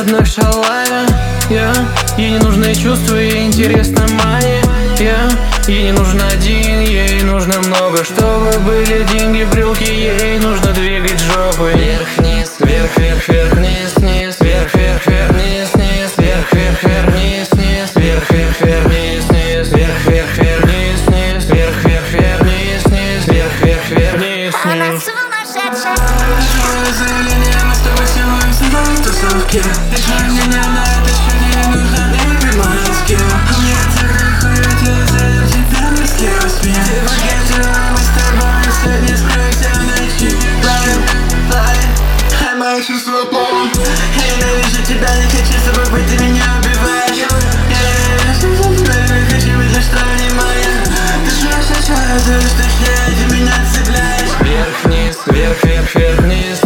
вновь шалая, ей не нужны чувства, ей интересна мания, ей не нужен один, ей нужно много, чтобы были деньги, брюки, ей нужно двигать жопой. Вверх-вниз, вверх-вверх-вверх, вниз-вниз, вверх-вверх-вверх, вниз-вниз, вверх-вверх-вверх, вниз-вниз, вверх-вверх-вверх, вниз-вниз, вверх-вверх-вверх, вниз-вниз, вверх-вверх-вверх, вниз-вниз, вверх-вверх-вверх, вниз-вниз. Заявление, мы с тобой целуемся на тусовке. Решай меня на это счет, ей нужно выпить мозги. Мне так хуёво за тебя мысли во сне. Ты пакете, мы с тобой сегодня скрылся ночи. Плай, мои чувства полон. Я ненавижу тебя, не хочу с тобой быть, ты меня убиваешь. Я хочу быть, за что не моя. Ты что сейчас радуешь, точнее, ты меня цепляешь. Вверх-вниз, вверх-вверх-вверх, вниз.